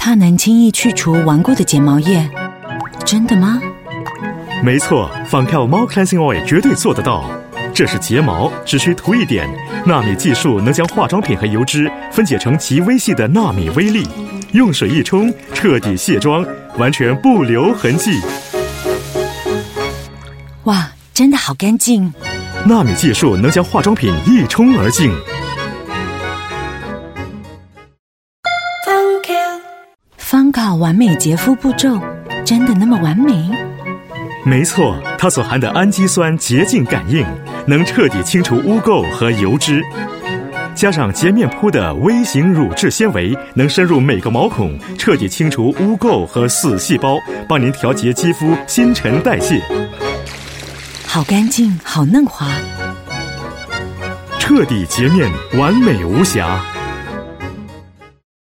它能轻易去除顽固的睫毛液，真的吗？ 没错，Fancl Cleansing Oil 绝对做得到。这是睫毛，只需涂一点，纳米技术能将化妆品和油脂分解成极微细的纳米微粒，用水一冲，彻底卸妆，完全不留痕迹。 哇，真的好干净！ 纳米技术能将化妆品一冲而净。 Fancl完美洁肤步骤，真的那么完美？ 没错，它所含的氨基酸洁净感应，能彻底清除污垢和油脂。加上洁面铺的微型乳质纤维，能深入每个毛孔，彻底清除污垢和死细胞，帮您调节肌肤新陈代谢。 好干净，好嫩滑， 彻底洁面，完美无瑕。